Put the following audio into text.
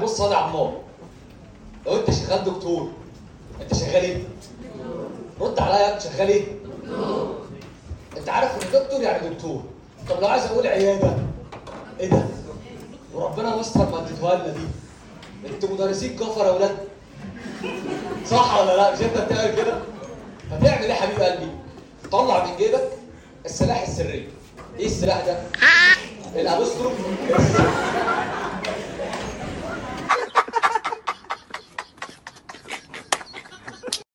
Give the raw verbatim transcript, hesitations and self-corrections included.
بص يا عمار، لو انت شغال دكتور انت شغال ايه؟ رد عليا يا ابني، شغال ايه؟ دكتور. انت عارف ان دكتور يعني دكتور. طب لو عايز اقول عياده ايه ده؟ وربنا يستر ما اديتوها لنا دي. انتوا مدرسين كفر يا اولاد. صح ولا لا؟ مش انت بتعمل كده؟ هتعمل ايه يا حبيب قلبي؟ طلع من جيبك السلاح السري. ايه السلاح ده؟ الابوستروف.